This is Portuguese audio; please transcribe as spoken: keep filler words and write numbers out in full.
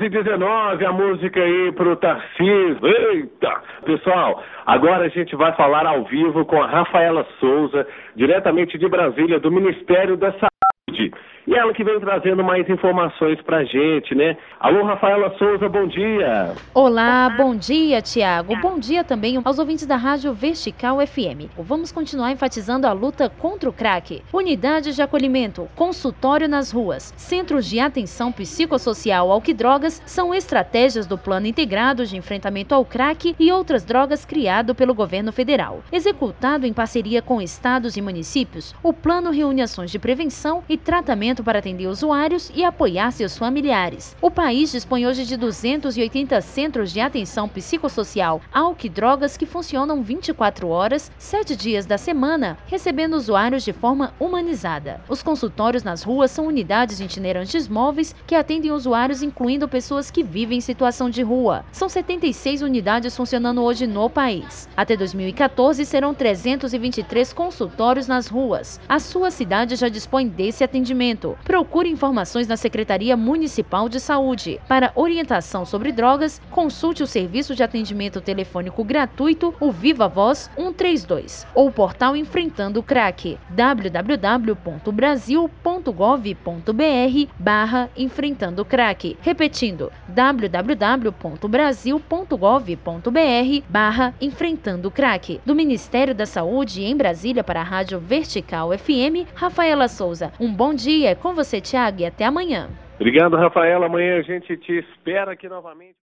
e dezenove, a música aí pro Tarcísio. Eita! Pessoal, agora a gente vai falar ao vivo com a Rafaela Souza, diretamente de Brasília, do Ministério da Saúde. E ela que vem trazendo mais informações pra gente, né? Alô, Rafaela Souza, bom dia. Olá, bom dia, Tiago. Bom dia também aos ouvintes da Rádio Vertical F M. Vamos continuar enfatizando a luta contra o crack. Unidades de acolhimento, consultório nas ruas, centros de atenção psicossocial ao que drogas são estratégias do Plano Integrado de Enfrentamento ao Crack e outras drogas criado pelo governo federal. Executado em parceria com estados e municípios, o plano reúne ações de prevenção e tratamento para atender usuários e apoiar seus familiares. O país dispõe hoje de duzentos e oitenta centros de atenção psicossocial álcool e drogas que funcionam vinte e quatro horas, sete dias da semana, recebendo usuários de forma humanizada. Os consultórios nas ruas são unidades itinerantes móveis que atendem usuários incluindo pessoas que vivem em situação de rua. São setenta e seis unidades funcionando hoje no país. Até dois mil e quatorze serão trezentos e vinte e três consultórios nas ruas. A sua cidade já dispõe desse atendimento. Procure informações na Secretaria Municipal de Saúde. Para orientação sobre drogas, consulte o serviço de atendimento telefônico gratuito, o Viva Voz um três dois, ou o portal Enfrentando o Crack, w w w ponto brasil ponto gov ponto br barra Enfrentando o Crack. Repetindo, w w w ponto brasil ponto gov ponto br barra Enfrentando o Crack. Do Ministério da Saúde em Brasília para a Rádio Vertical F M, Rafaela Souza. Um bom dia com você, Tiago, e até amanhã. Obrigado, Rafaela. Amanhã a gente te espera aqui novamente.